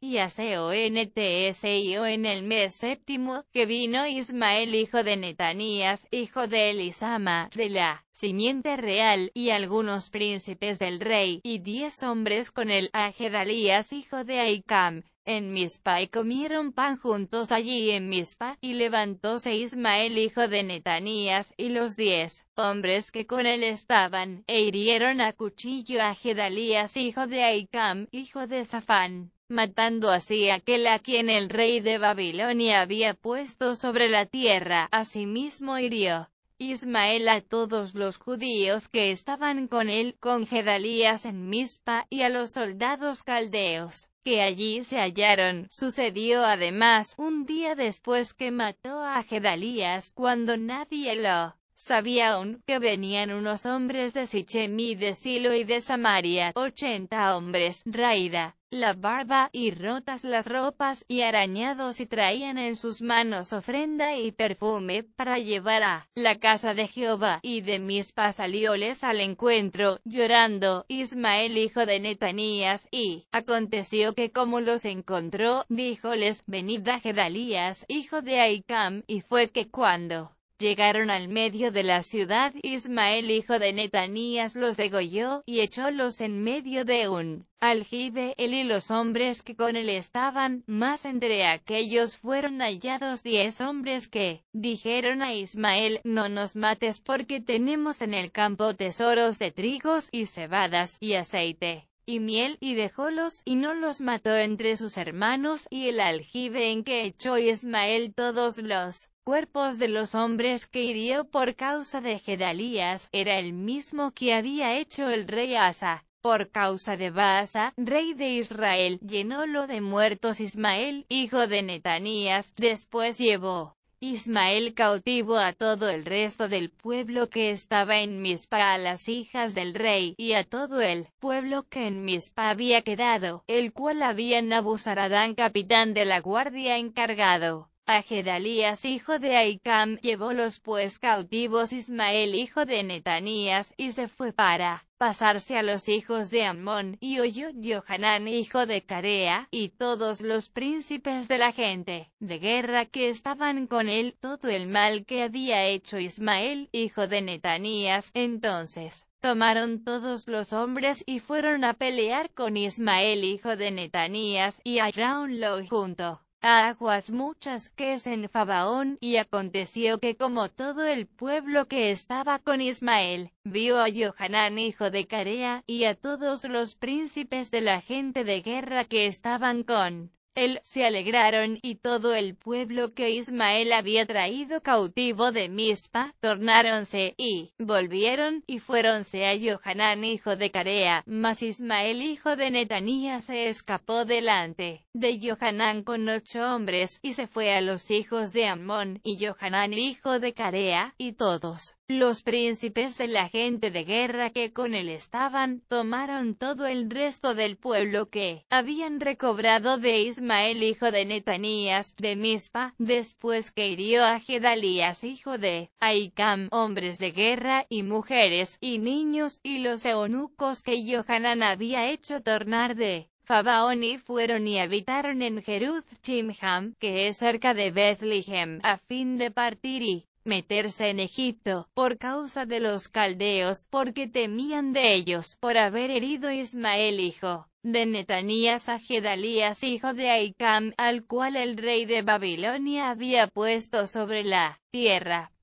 y a Contso en el mes séptimo, que vino Ismael hijo de Netanías, hijo de Elisama, de la simiente real, y algunos príncipes del rey, y 10 hombres con él, a Gedalías hijo de Ahicam, en Mizpa, y comieron pan juntos allí en Mizpa, y levantóse Ismael hijo de Netanías, y los 10 hombres que con él estaban, e hirieron a cuchillo a Gedalías hijo de Ahicam, hijo de Safán, matando así a aquel a quien el rey de Babilonia había puesto sobre la tierra. Asimismo hirió Ismael a todos los judíos que estaban con él, con Gedalías en Mizpa, y a los soldados caldeos que allí se hallaron. Sucedió además, un día después que mató a Gedalías, cuando nadie lo sabía aún, que venían unos hombres de Sichem y de Silo y de Samaria, 80 hombres, raída la barba, y rotas las ropas, y arañados, y traían en sus manos ofrenda y perfume, para llevar a la casa de Jehová. Y de Mizpa salióles al encuentro, llorando, Ismael hijo de Netanías, y aconteció que como los encontró, díjoles: venid a Gedalías, hijo de Ahicam. Y fue que cuando llegaron al medio de la ciudad, Ismael hijo de Netanías los degolló, y echólos en medio de un aljibe, él y los hombres que con él estaban. Mas entre aquellos fueron hallados 10 hombres que dijeron a Ismael: no nos mates, porque tenemos en el campo tesoros de trigos, y cebadas, y aceite, y miel. Y dejólos, y no los mató entre sus hermanos. Y el aljibe en que echó Ismael todos los cuerpos de los hombres que hirió por causa de Gedalías, era el mismo que había hecho el rey Asa por causa de Baasa, rey de Israel. Llenólo de muertos Ismael, hijo de Netanías. Después llevó Ismael cautivo a todo el resto del pueblo que estaba en Mizpa, a las hijas del rey, y a todo el pueblo que en Mizpa había quedado, el cual había Nabuzaradán capitán de la guardia encargado. A Gedalías hijo de Ahicam llevólos pues cautivos Ismael hijo de Netanías, y se fue para pasarse a los hijos de Amón. Y oyó Johanán hijo de Carea, y todos los príncipes de la gente de guerra que estaban con él, todo el mal que había hecho Ismael hijo de Netanías. Entonces tomaron todos los hombres, y fueron a pelear con Ismael hijo de Netanías, y hallaronlo junto a aguas muchas, que es en Fabaón. Y aconteció que como todo el pueblo que estaba con Ismael vio a Johanán hijo de Carea, y a todos los príncipes de la gente de guerra que estaban con él, se alegraron. Y todo el pueblo que Ismael había traído cautivo de Mizpa, tornáronse, y volvieron, y fuéronse a Johanán hijo de Carea. Mas Ismael hijo de Netanías se escapó delante de Johanán con 8 hombres, y se fue a los hijos de Amón. Y Johanán hijo de Carea, y todos los príncipes de la gente de guerra que con él estaban, tomaron todo el resto del pueblo que habían recobrado de Ismael hijo de Netanías, de Mizpa, después que hirió a Gedalías hijo de Ahicam, hombres de guerra, y mujeres, y niños, y los eunucos que Johanán había hecho tornar de Fabaón, y fueron y habitaron en Jeruth Chimham, que es cerca de Bethlehem, a fin de partir y meterse en Egipto, por causa de los caldeos, porque temían de ellos, por haber herido Ismael hijo de Netanías a Gedalías hijo de Ahicam, al cual el rey de Babilonia había puesto sobre la tierra.